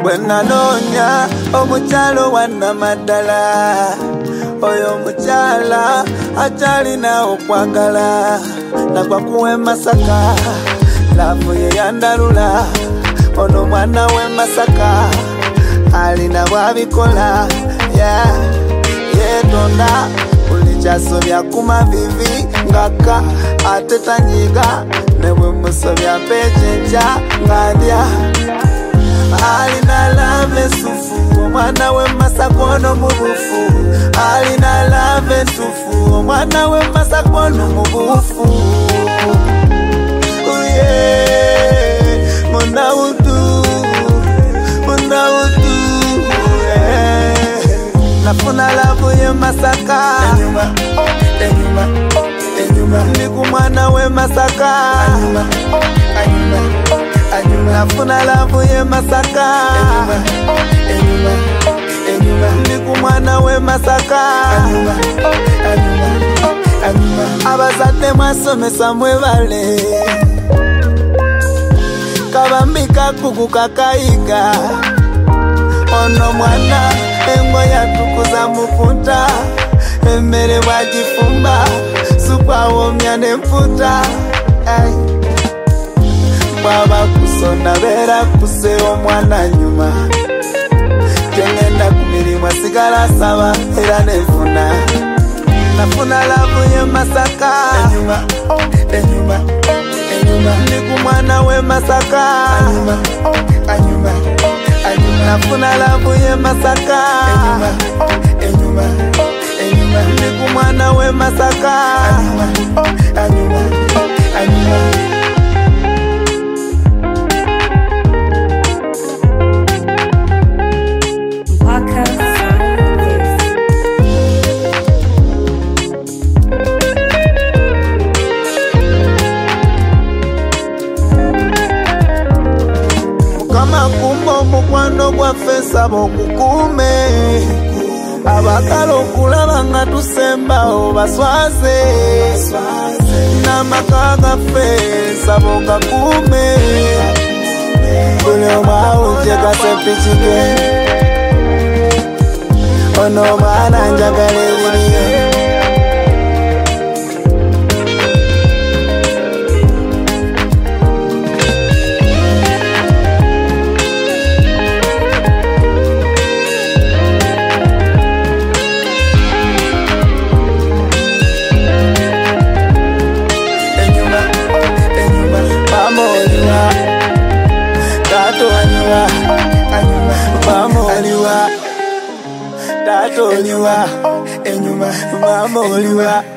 Bwenanonya omukyalo wanna madala oyo mukyala akyalina okwagala nagwa kuwe Masaka lavu ye yandalula ono mwana we Masaka alina bwabikola yetonda ulichasobya kumavivi ngaka atetanyiga nebwe musobya pejenja ngadya alina lave sufu omwana we Masaka ono mubufu alina lave sufu omwana we Masaka ono mubufu nafuna lavu ye Masaka niku mwana we Masaka nafuna lavu ye Masaka niku mwana we Masaka abazadde mwasomesa mwebale kabambika kuguka kayiga ono mwana engo yatukuza mupunta emmere bwagifumba sukwawomya nemputa bwaba kusonda beera kuse omwana nyuma tengenda ku mirimu asigala saba era nefuna nafuna lavu ye Masaka niku mwana we Masaka nafuna lavu ye Masaka niku mwana we Masaka kumbo mukwano gwa fesa bokukume abakala okulaba nga tusembawo baswaze n'amaka gaffe nsaba ogakume buli omu awujja kasepikike ono omwana njagala ebiriyo Tato oliwa, enyuma, mama oliwa.